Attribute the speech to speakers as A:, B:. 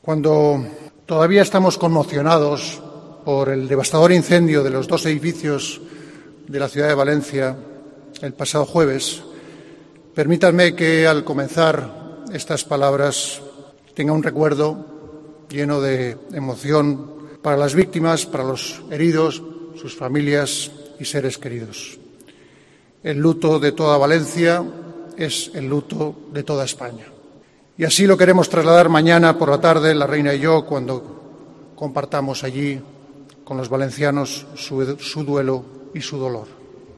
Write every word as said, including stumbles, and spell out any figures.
A: Cuando todavía estamos conmocionados por el devastador incendio de los dos edificios de la ciudad de Valencia el pasado jueves, permítanme que al comenzar estas palabras tenga un recuerdo lleno de emoción para las víctimas, para los heridos, sus familias y seres queridos. El luto de toda Valencia es el luto de toda España. Y así lo queremos trasladar mañana por la tarde, la Reina y yo, cuando compartamos allí con los valencianos su, su duelo y su dolor.